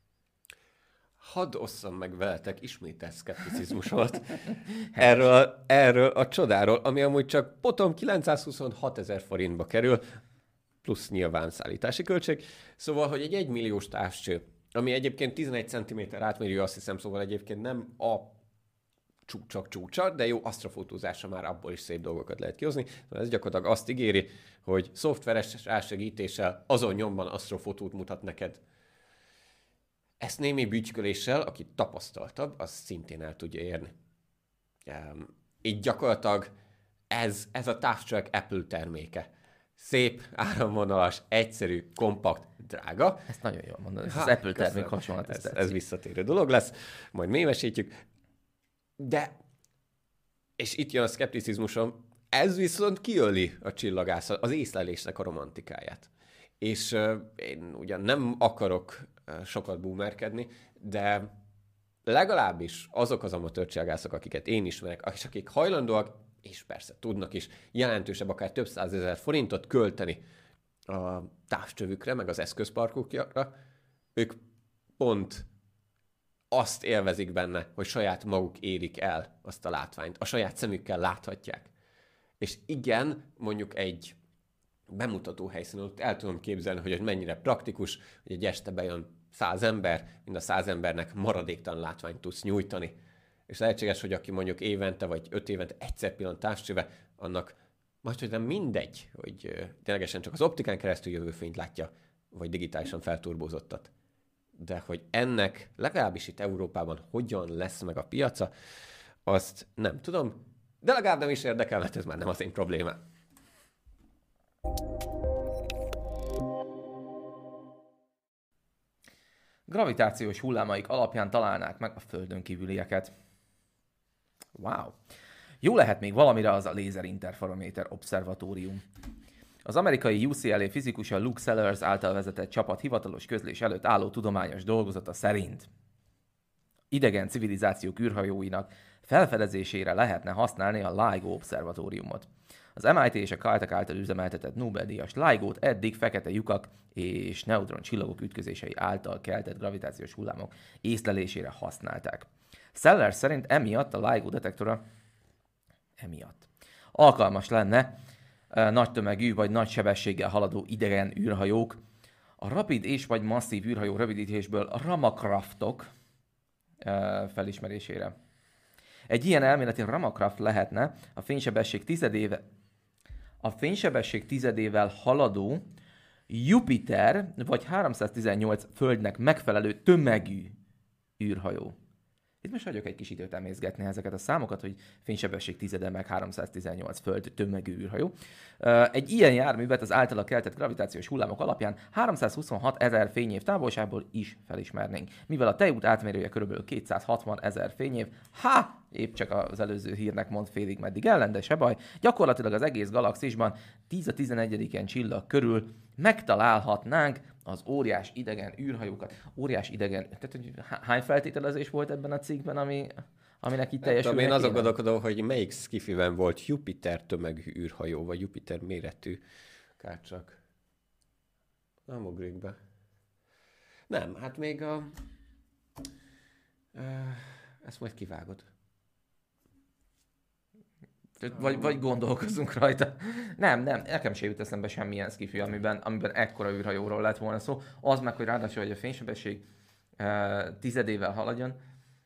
hadd osszam meg veletek ismét szkepticizmusomat erről a csodáról, ami amúgy csak potom 926 000 forintba kerül, plusz nyilván szállítási költség. Szóval, hogy egy 1 milliós távcső, ami egyébként 11 cm átmérő, azt hiszem, szóval egyébként nem a csúcsa, de jó asztrofotózásra már abból is szép dolgokat lehet kihozni. Ez gyakorlatilag azt ígéri, hogy szoftveres rásegítéssel azon nyomban asztrofotót mutat neked. Ezt némi bütyköléssel, aki tapasztaltabb, az szintén el tudja érni. Így gyakorlatilag ez a távcsőek Apple terméke. Szép, áramvonalas, egyszerű, kompakt, drága. Ezt nagyon jól mondod, ez az Apple termék hasonlat. Ez visszatérő dolog lesz, majd mémesítjük. De, és itt jön a szkepticizmusom, ez viszont kiöli a csillagászat, az észlelésnek a romantikáját. És én ugyan nem akarok sokat boomerkedni, de legalábbis azok az amatőr csillagászok, akiket én ismerek, és akik hajlandóak, és persze tudnak is jelentősebb, akár több 100 000 forintot költeni a távcsövükre, meg az eszközparkukra, ők pont azt élvezik benne, hogy saját maguk érik el azt a látványt, a saját szemükkel láthatják. És igen, mondjuk egy bemutató helyszínen el tudom képzelni, hogy mennyire praktikus, hogy egy este bejön 100 ember, mind a 100 embernek maradéktalan látványt tudsz nyújtani. És lehetséges, hogy aki mondjuk évente vagy 5 évente egyszer pillanat távcsőbe, annak majd, hogy nem mindegy, hogy ténylegesen csak az optikán keresztül jövő fényt látja, vagy digitálisan felturbózottat. De hogy ennek legalábbis itt Európában hogyan lesz meg a piaca, azt nem tudom, de legalább nem is érdekel, mert ez már nem az én problémám. Gravitációs hullámaik alapján találnák meg a Földön kívülieket. Wow! Jó lehet még valamire az a Laser Interferometer Obszervatórium. Az amerikai UCLA fizikusa Luke Sellers által vezetett csapat hivatalos közlés előtt álló tudományos dolgozata szerint idegen civilizációk űrhajóinak felfedezésére lehetne használni a LIGO obszervatóriumot. Az MIT és a Caltech által üzemeltetett Nobel-díjas LIGO-t eddig fekete lyukak és neutron csillagok ütközései által keltett gravitációs hullámok észlelésére használták. Sellers szerint emiatt a LIGO detektora alkalmas lenne nagy tömegű vagy nagy sebességgel haladó idegen űrhajók, a rapid és vagy masszív űrhajó rövidítésből a Ramacraftok felismerésére. Egy ilyen elméleti Ramacraft lehetne a fénysebesség tizedével haladó Jupiter vagy 318 Földnek megfelelő tömegű űrhajó. Itt most hagyok egy kis időt emészgetni ezeket a számokat, hogy fénysebesség tizede meg 318 Föld tömegű űrhajó. Egy ilyen járművet az általa keltett gravitációs hullámok alapján 326 000 fényév távolságból is felismernénk. Mivel a tejút átmérője kb. 260 000 fényév, épp csak az előző hírnek mond félig meddig ellen, de se baj, gyakorlatilag az egész galaxisban 10-11 csillag körül megtalálhatnánk az óriás idegen űrhajókat. Óriás idegen, tehát hogy hány feltételezés volt ebben a cikkben, aminek itt teljesülnek? Én azon gondolkodom, hogy melyik skifiben volt Jupiter tömegű űrhajó, vagy Jupiter méretű kárcsak. Nem ugrik be. Nem, hát még ezt majd kivágod. Vagy gondolkozunk rajta. Nem, nekem sem jut eszembe semmilyen skifi, amiben ekkora űrhajóról lett volna szó. Az meg, hogy ráadásul, hogy a fénysebesség tizedével haladjon.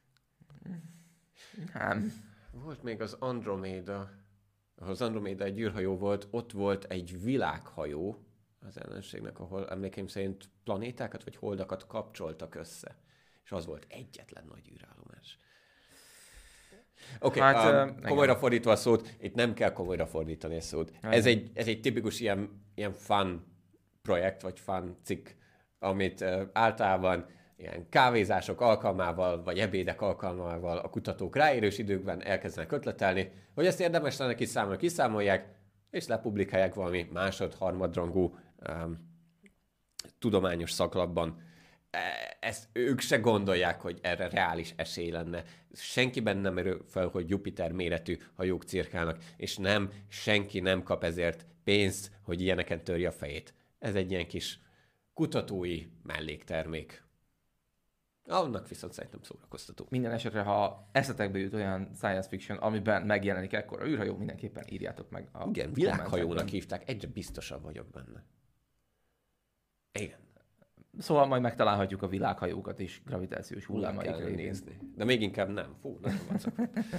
Nem. Volt még az Andromeda. Az Andromeda egy űrhajó volt, ott volt egy világhajó az ellenségnek, ahol emlékeim szerint planétákat vagy holdakat kapcsoltak össze. És az volt egyetlen nagy űrállomás. Oké, komolyra fordítva a szót, itt nem kell komolyra fordítani a szót. Ez egy tipikus ilyen fun projekt, vagy fun cikk, amit általában ilyen kávézások alkalmával, vagy ebédek alkalmával a kutatók ráérős időkben elkezdenek ötletelni, hogy ezt érdemes lenne kiszámolni, kiszámolják, és lepublikálják valami másod-harmadrangú tudományos szaklapban. Ezt ők se gondolják, hogy erre reális esély lenne. Senkiben nem merül fel, hogy Jupiter méretű hajók cirkálnak, és senki nem kap ezért pénzt, hogy ilyeneken törje a fejét. Ez egy ilyen kis kutatói melléktermék. Annak viszont szerintem szórakoztató. Minden esetre, ha eszetekbe jut olyan science fiction, amiben megjelenik ekkora űrhajó, mindenképpen írjátok meg a igen, világhajónak hívták, egyre biztosabb vagyok benne. Igen. Szóval majd megtalálhatjuk a világhajókat is gravitációs hullámaik révén. De még inkább nem. Fú, nagyon vacak.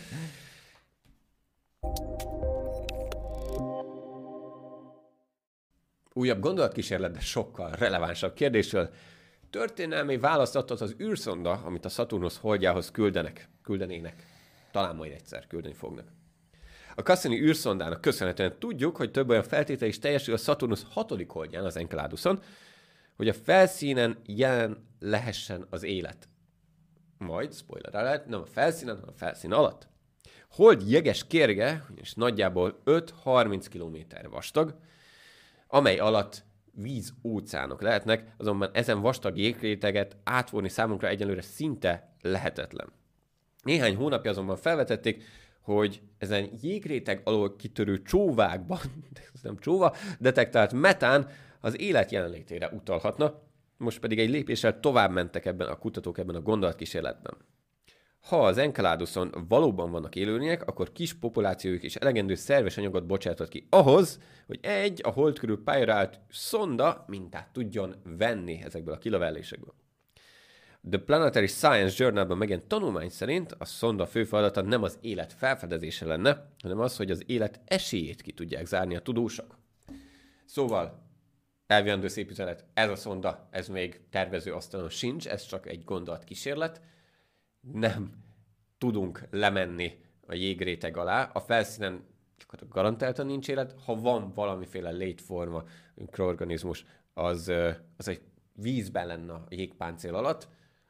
Újabb gondolatkísérlet, de sokkal relevánsabb kérdésről. Történelmi választ adott az űrszonda, amit a Szaturnusz holdjához küldenének. Talán majd egyszer küldeni fognak. A Cassini űrszondának köszönhetően tudjuk, hogy több olyan feltétel is teljesül a Szaturnusz 6. holdján, az Enceladus-on, hogy a felszínen jelen lehessen az élet. Majd, spoiler alert, nem a felszínen, hanem a felszín alatt. Hold jeges kérge, és nagyjából 5-30 km vastag, amely alatt víz-óceánok lehetnek, azonban ezen vastag jégréteget átvonni számunkra egyelőre szinte lehetetlen. Néhány hónapja azonban felvetették, hogy ezen jégréteg alól kitörő csóvákban, ez nem csóva, detektált metán az élet jelenlétére utalhatna, most pedig egy lépéssel tovább mentek a kutatók ebben a gondolatkísérletben. Ha az Enceladuson valóban vannak élőlények, akkor kis populációjuk is elegendő szerves anyagot bocsátott ki ahhoz, hogy a hold körül pályára állt szonda mintát tudjon venni ezekből a kilevelésekből. The Planetary Science Journalban megjelent tanulmány szerint a szonda fő feladata nem az élet felfedezése lenne, hanem az, hogy az élet esélyét ki tudják zárni a tudósok. Szóval, elviandó szép üzenet, ez a szonda, ez még tervező asztalon sincs, ez csak egy gondolatkísérlet. Nem tudunk lemenni a jégréteg alá, a felszínen garantáltan nincs élet, ha van valamiféle létforma, mikroorganizmus, az egy vízben lenne a jégpáncél alatt,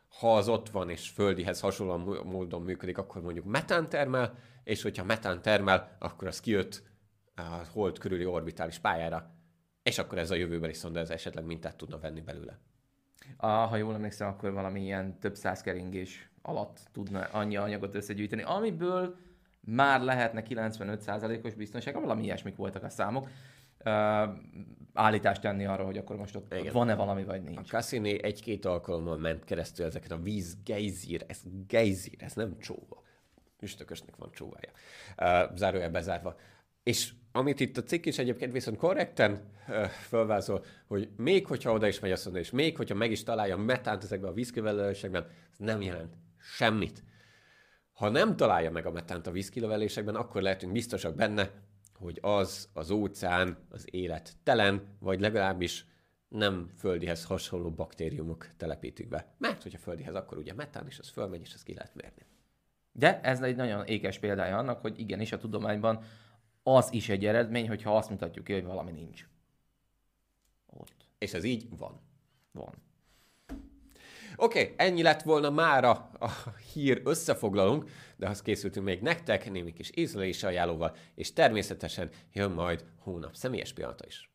Ha az ott van és földihez hasonlóan módon működik, akkor mondjuk metán termel, és hogyha metán termel, akkor az kijött a hold körüli orbitális pályára, és akkor ez a jövőbeli szonda ez esetleg mintát tudna venni belőle. Ha jól emlékszem, akkor valami ilyen több száz keringés alatt tudna annyi anyagot összegyűjteni, amiből már lehetne 95%-os biztonság, valami ilyesmik voltak a számok. Állítást tenni arra, hogy akkor most ott van-e valami, vagy nincs. A Cassini egy-két alkalommal ment keresztül ezeket a vízgejzír, ez nem csóva. Üstökösnek van csóvája. Zárójel bezárva. És amit itt a cikk is egyébként viszont korrekten fölvázol, hogy még hogyha oda is megy a szonda, és még hogyha meg is találja metánt ezekben a vízkilevelésekben, ez nem jelent semmit. Ha nem találja meg a metánt a vízkilevelésekben, akkor lehetünk biztosak benne, hogy az óceán, az élet telen, vagy legalábbis nem földihez hasonló baktériumok telepítik be. Mert hogyha földihez, akkor ugye metán is, az fölmegy, és azt ki lehet mérni. De ez egy nagyon ékes példája annak, hogy igenis a tudományban az is egy eredmény, hogyha azt mutatjuk ki, hogy valami nincs. Ott. És ez így van. Van. Oké, ennyi lett volna mára a hír összefoglalunk, de azt készültünk még nektek, némi kis ízlelési ajánlóval, és természetesen jön majd hónap személyes pillanata is.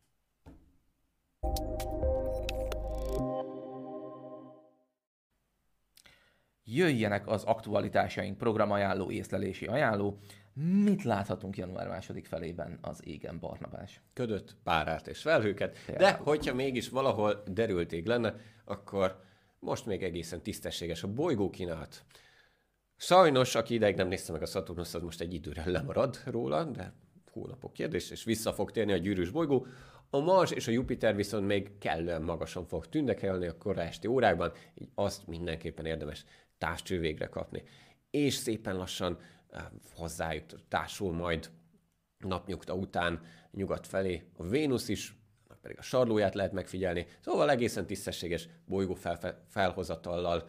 Jöjjenek az aktualitásaink, programajánló, észlelési ajánló. Mit láthatunk január második felében az égen, Barnabás? Ködöt, párát és felhőket, de hogyha mégis valahol derült ég lenne, akkor most még egészen tisztességes a bolygókínálat. Sajnos, aki ideig nem nézte meg a Saturnust, az most egy időre lemarad róla, de hónapok kérdés, és vissza fog térni a gyűrűs bolygó. A Mars és a Jupiter viszont még kellően magasan fog tündekölni a kora esti órákban, így azt mindenképpen érdemes távcsővégre kapni. És szépen lassan hozzájuk társul majd napnyugta után nyugat felé a Vénusz is, pedig a sarlóját lehet megfigyelni, szóval egészen tisztességes bolygó felhozatallal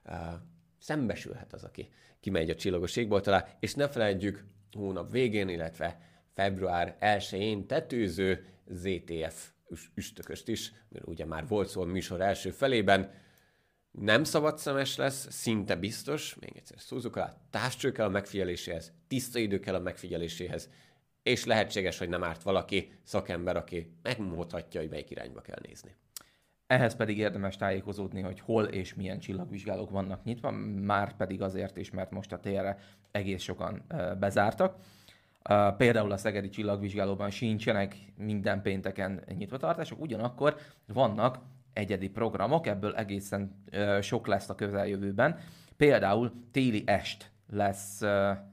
szembesülhet az, aki kimegy a csillagos égbolt alá, és ne felejtjük hónap végén, illetve február 1-én tetőző ZTF üstököst is, mert ugye már volt szó a műsor első felében, nem szabadszemes lesz, szinte biztos, még egyszer szúzzuk alá, távcső kell a megfigyeléséhez, tiszta idő kell a megfigyeléséhez, és lehetséges, hogy nem árt valaki, szakember, aki megmutatja, hogy melyik irányba kell nézni. Ehhez pedig érdemes tájékozódni, hogy hol és milyen csillagvizsgálók vannak nyitva, már pedig azért is, mert most a térre egész sokan bezártak. Például a Szegedi Csillagvizsgálóban sincsenek minden pénteken nyitvatartások, ugyanakkor vannak egyedi programok, ebből egészen sok lesz a közeljövőben. Például téli est lesz,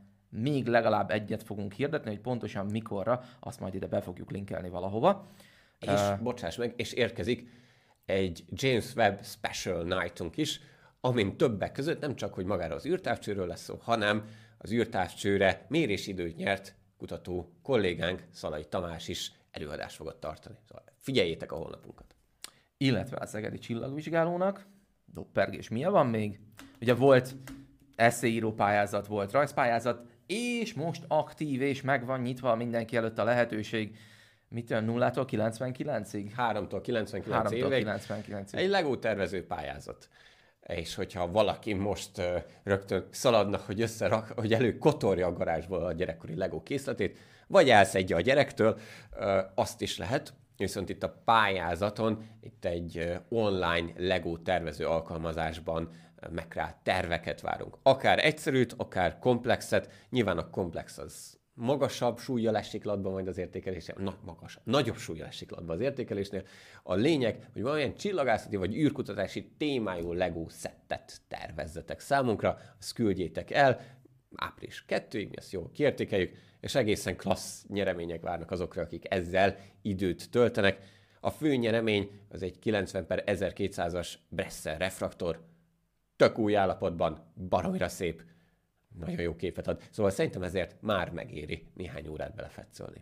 még legalább egyet fogunk hirdetni, hogy pontosan mikorra, azt majd ide be fogjuk linkelni valahova. És bocsáss meg, és érkezik egy James Webb Special Night-unk is, amin többek között nem csak, hogy magára az űrtávcsőről lesz szó, hanem az űrtávcsőre mérésidőt nyert kutató kollégánk, Szalai Tamás is előadást fogott tartani. Szóval figyeljétek a honlapunkat. Illetve a Szegedi Csillagvizsgálónak doppergés milyen van még? Ugye volt eszéíró pályázat, volt rajzpályázat, és most aktív és meg van nyitva mindenki előtt a lehetőség. Mitől 0-tól 99-ig? 3-tól 99 évig. 99-ig. Egy Lego tervező pályázat. És hogyha valaki most rögtön szaladna, hogy hogy előkotorja a garázsból a gyerekkori Lego készletét, vagy elszedje a gyerektől, azt is lehet. Viszont itt a pályázaton, itt egy online Lego tervező alkalmazásban megkreált terveket várunk. Akár egyszerűt, akár komplexet. Nyilván a komplex az magasabb súllyal esik latba majd az értékelésnél, nagyobb súllyal esik latba az értékelésnél. A lényeg, hogy valamilyen csillagászati vagy űrkutatási témájú Lego szettet tervezzetek számunkra, azt küldjétek el, április 2-ig, mi ezt jól kiértékeljük, és egészen klassz nyeremények várnak azokra, akik ezzel időt töltenek. A fő nyeremény az egy 90/1200-as Bresser refraktor, tök új állapotban, baromira szép, nagyon jó képet ad. Szóval szerintem ezért már megéri néhány órát belefetszölni.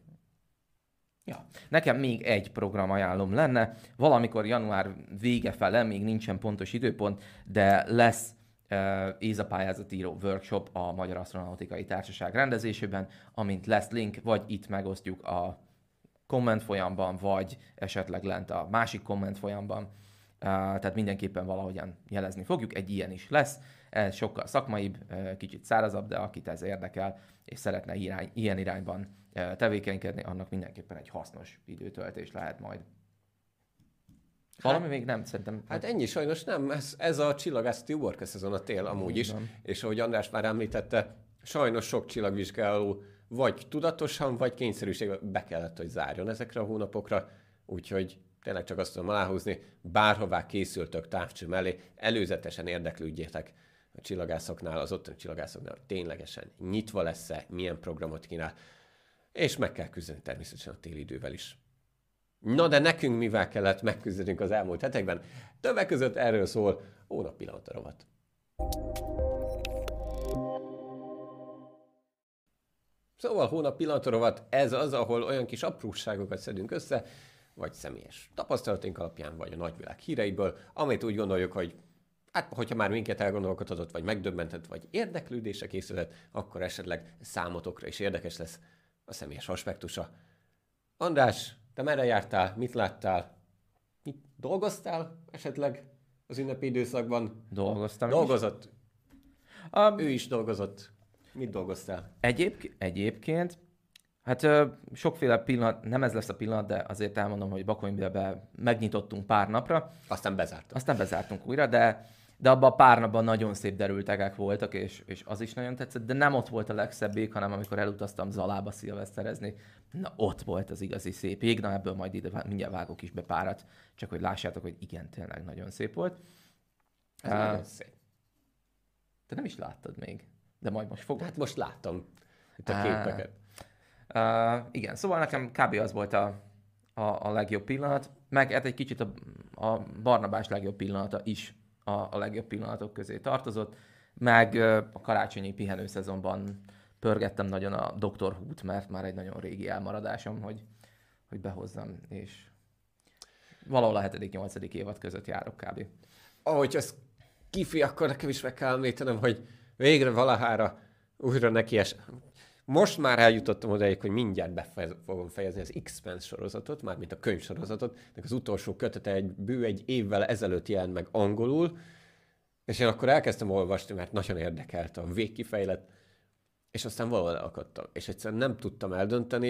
Ja. Nekem még egy programajánlom lenne, valamikor január vége fele, még nincsen pontos időpont, de lesz ESA pályázatíró workshop a Magyar Asztronautikai Társaság rendezésében, amint lesz link, vagy itt megosztjuk a komment folyamban, vagy esetleg lent a másik komment folyamban. tehát mindenképpen valahogyan jelezni fogjuk, egy ilyen is lesz. Ez sokkal szakmaibb, kicsit szárazabb, de akit ez érdekel, és szeretne ilyen irányban tevékenykedni, annak mindenképpen egy hasznos időtöltés lehet majd. Valami még nem, szerintem... Hát ennyi sajnos nem, ez a csillagászati uborka szezon a tél amúgy is, és ahogy András már említette, sajnos sok csillagvizsgáló vagy tudatosan, vagy kényszerűségben be kellett, hogy zárjon ezekre a hónapokra, úgyhogy tényleg csak azt tudom aláhúzni, bárhová készültök távcső mellé, előzetesen érdeklődjétek a csillagászoknál, az ottani csillagászoknál, ténylegesen nyitva lesz-e, milyen programot kínál, és meg kell küzdeni természetesen a téli idővel is. Na de nekünk mivel kellett megküzdenünk az elmúlt hetekben? Többek között erről szól Hónap Pillanata rovat. Szóval Hónap Pillanata rovat, ez az, ahol olyan kis apróságokat szedünk össze, vagy személyes tapasztalatunk alapján, vagy a nagyvilág híreiből, amit úgy gondoljuk, hogy hát, hogyha már minket elgondolkodhatott, vagy megdöbbentett, vagy érdeklődésre készülhet, akkor esetleg számotokra is érdekes lesz a személyes aspektusa. András, te merre jártál? Mit láttál? Mit dolgoztál esetleg az ünnepi időszakban? Dolgoztam. Dolgozott. Ő is dolgozott. Mit dolgoztál? Egyébként, hát sokféle pillanat, nem ez lesz a pillanat, de azért elmondom, hogy Bakonybélbe megnyitottunk pár napra. Aztán bezártunk. Aztán bezártunk újra, de abban a pár napban nagyon szép derültegek voltak, és az is nagyon tetszett, de nem ott volt a legszebbik, hanem amikor elutaztam Zalába szilveszterezni, na ott volt az igazi szép ég, na ebből majd ide mindjárt vágok is be párat, csak hogy lássátok, hogy igen, tényleg nagyon szép volt. Ez nagyon szép. Te nem is láttad még, de majd most fogod. Hát most láttam itt a képeket. Igen, szóval nekem kb. Az volt a legjobb pillanat, meg hát egy kicsit a Barnabás legjobb pillanata is a legjobb pillanatok közé tartozott, meg a karácsonyi pihenőszezonban pörgettem nagyon a Dr. Who-t, mert már egy nagyon régi elmaradásom, hogy behozzam, és valahol a 7.-8. évad között járok kb. Ahogy ez kifi, akkor nekem is meg kell említenem, hogy végre valahára újra most már eljutottam odaig, hogy mindjárt fogom fejezni az X-Men sorozatot, mármint a könyvsorozatot, de az utolsó kötete egy évvel ezelőtt jelent meg angolul, és én akkor elkezdtem olvasni, mert nagyon érdekelt a végkifejlet, és aztán valahol elakadtam. És egyszerűen nem tudtam eldönteni,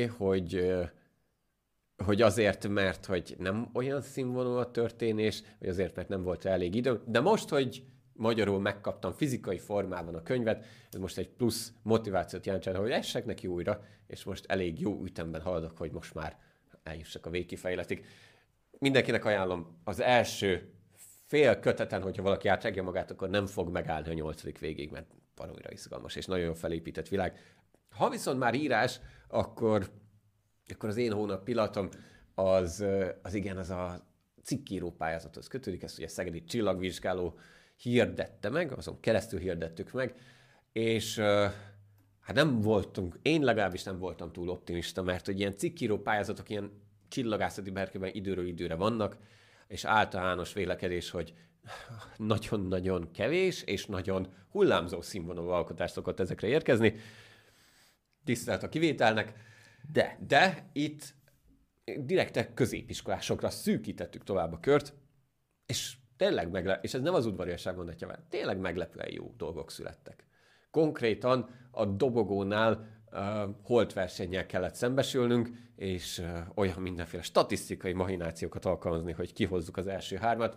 hogy azért, mert hogy nem olyan színvonalú a történés, vagy azért, mert nem volt elég időm, de most, hogy magyarul megkaptam fizikai formában a könyvet, ez most egy plusz motivációt jelentsen, hogy essek neki újra, és most elég jó ütemben haladok, hogy most már eljussak a végkifejletig. Mindenkinek ajánlom az első fél köteten, hogyha valaki átrágja magát, akkor nem fog megállni a 8. végig, mert baromira izgalmas, és nagyon jól felépített világ. Ha viszont már írás, akkor az én hónap pillanatom az igen, az a cikkíró pályázathoz kötődik, ezt ugye Szegedi Csillagvizsgáló hirdette meg, azon keresztül hirdettük meg, és hát nem voltunk, én legalábbis nem voltam túl optimista, mert hogy ilyen cikkíró pályázatok ilyen csillagászati berkében időről időre vannak, és általános vélekedés, hogy nagyon-nagyon kevés, és nagyon hullámzó színvonalú alkotás szokott ezekre érkezni. Tisztelt a kivételnek, de itt direkte középiskolásokra szűkítettük tovább a kört, és tényleg és ez nem az udvariasság mondatja, mert tényleg meglepően jó dolgok születtek. Konkrétan a dobogónál holtversennyel kellett szembesülnünk, és olyan mindenféle statisztikai mahinációkat alkalmazni, hogy kihozzuk az első 3-at.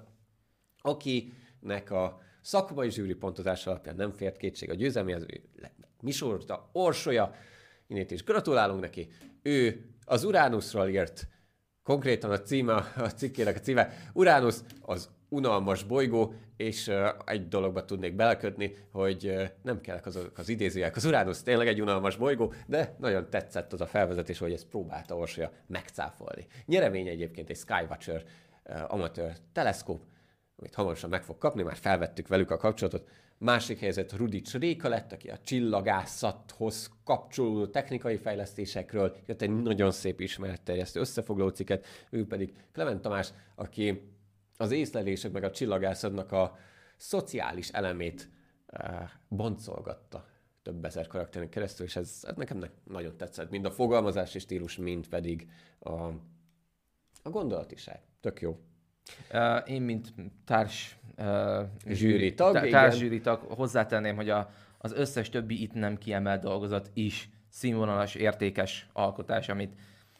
Akinek a szakmai zsűri pontozás alapján nem fért kétség a győzelméhez, Misorda Orsolya, innét is gratulálunk neki. Ő az Uránuszról írt, konkrétan a cikkének a címe Uránusz az unalmas bolygó, és egy dologba tudnék belekötni, hogy nem kellek azok az idézőjelek. Az Uránusz tényleg egy unalmas bolygó, de nagyon tetszett az a felvezetés, hogy ezt próbálta Orsolya megcáfolni. Nyeremény egyébként egy Skywatcher amatőr teleszkóp, amit hamarosan meg fog kapni, már felvettük velük a kapcsolatot. Másik helyzet Rudics Réka lett, aki a csillagászathoz kapcsolódó technikai fejlesztésekről jött egy nagyon szép ismeretterjesztő összefoglaló cikket, ő pedig Klement Tamás, aki az észlelések meg a csillagászatnak a szociális elemét boncolgatta több ezer karakteren keresztül, és ez nekem nagyon tetszett, mind a fogalmazási stílus, mind pedig a gondolatiság. Tök jó. Én, mint zsűritag, társ hozzátenném, hogy az összes többi itt nem kiemelt dolgozat is színvonalas, értékes alkotás, amit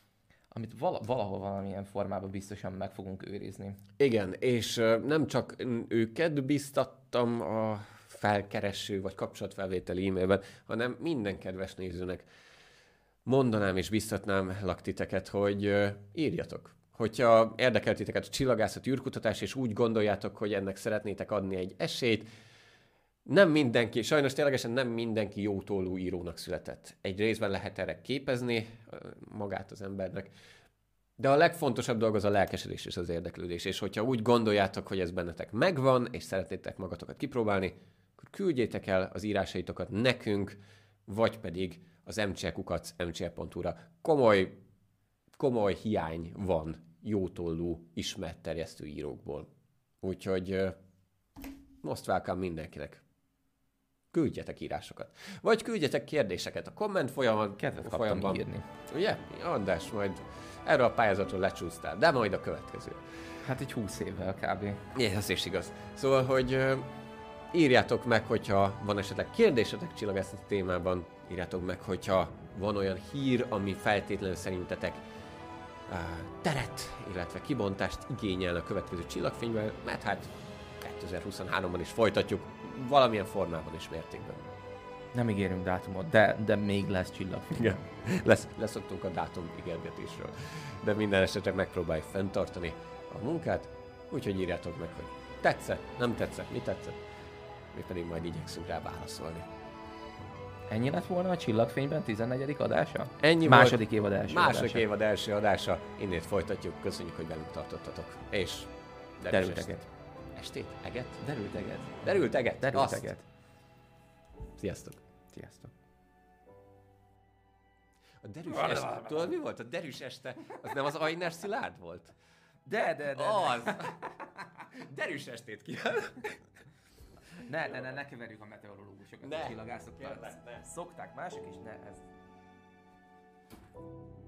valahol valamilyen formában biztosan meg fogunk őrizni. Igen, és nem csak őket biztattam a felkereső vagy kapcsolatfelvételi e-mailben, hanem minden kedves nézőnek mondanám és biztatnám titeket, hogy írjatok. Hogyha érdekel titeket a csillagászat, űrkutatás, és úgy gondoljátok, hogy ennek szeretnétek adni egy esélyt, nem mindenki, sajnos ténylegesen nem mindenki jótólú írónak született. Egy részben lehet erre képezni magát az embernek, de a legfontosabb dolog az a lelkesedés és az érdeklődés. És hogyha úgy gondoljátok, hogy ez bennetek megvan, és szeretnétek magatokat kipróbálni, akkor küldjétek el az írásaitokat nekünk, vagy pedig az mcl.hu-ra. Komoly hiány van jótollú, ismert terjesztő írókból. Úgyhogy most welcome mindenkinek. Küldjetek írásokat. Vagy küldjetek kérdéseket a komment folyamban. Írni. Ugye? András, majd erről a pályázatról lecsúsztál, de majd a következő. Hát egy 20 évvel kb. Ez is igaz. Szóval, hogy írjátok meg, hogyha van esetleg kérdésetek csillagászati témában, írjátok meg, hogyha van olyan hír, ami feltétlenül szerintetek teret, illetve kibontást igényel a következő csillagfényben, mert hát 2023-ban is folytatjuk, valamilyen formában és mértékben. Nem ígérünk dátumot, de még lesz csillagfilm. Igen. Leszoktunk a dátum ígérgetésről, de minden esetre megpróbáljuk fenntartani a munkát, úgyhogy írjátok meg, hogy tetszett, nem tetszett, mi tetszett, mi pedig majd igyekszünk rá válaszolni. Ennyi lett volna a Csillagfényben 14. adása? Ennyi második évad első adása. Második évad első adása. Innét folytatjuk. Köszönjük, hogy velünk tartottatok. És derült eget. Estét? Eget? Derült eget. Derült eget? Derült eget. Sziasztok. Sziasztok. A derűs este. Tudod, mi volt? A derűs este. Az nem az Ajner Szilárd volt? De. Az. Derűs estét kívánok. Ne keverjük a meteorológusokat a csillagászokkal. Szokták mások is, ne ez.